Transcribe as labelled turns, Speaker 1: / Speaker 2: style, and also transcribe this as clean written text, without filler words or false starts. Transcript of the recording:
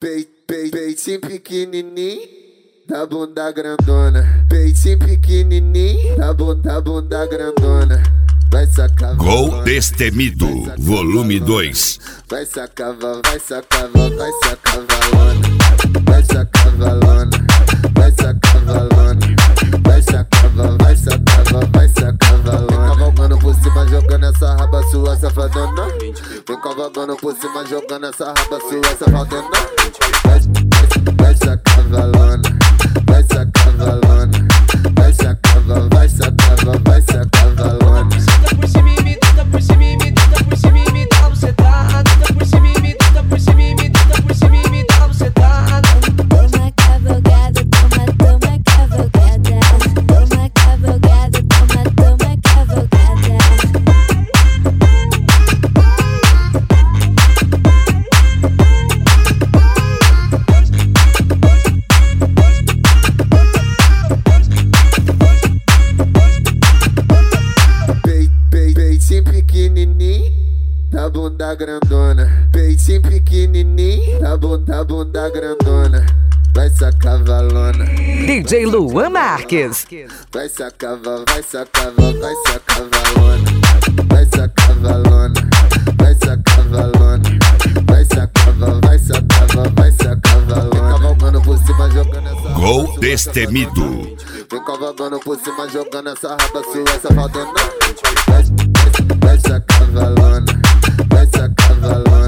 Speaker 1: Peitinho pequenininho, da bunda grandona. Peitinho pequenininho, da bunda grandona. Vai sacar
Speaker 2: Gol Destemido, volume 2.
Speaker 1: Vai sacar valona. Vai sacar valona. Vai sacar valona. Vai sacar valona. Vem cavalgando por cima, jogando essa raba sua safadona. Vem cavalgando por cima, jogando essa raba sua safadona. Vai sacar valona. Vai sacar valona. Vai sacar valona.
Speaker 3: Por cima e me deita por cima e me deita por cima e me dá bucetada. Deita por cima e me deita por cima e me deita por cima e me dá bucetada.
Speaker 4: Toma cavalgada, toma cavalgada. Toma cavalgada, toma cavalgada.
Speaker 1: Peitinho pequenininho, da bunda grandona. Peitinho pequenininho, da bunda grandona. Vai sacar valona.
Speaker 5: DJ Luan Marques.
Speaker 1: Vai sacar valona. Vai sacar valona. Vai sacar valona. Vem cavalgando por cima, jogando essa raba
Speaker 2: Gol
Speaker 1: sua
Speaker 2: Destemido.
Speaker 1: Vem cavalgando por cima, jogando essa raba sua safadona. Vai sacar valona. Vai sacar valona.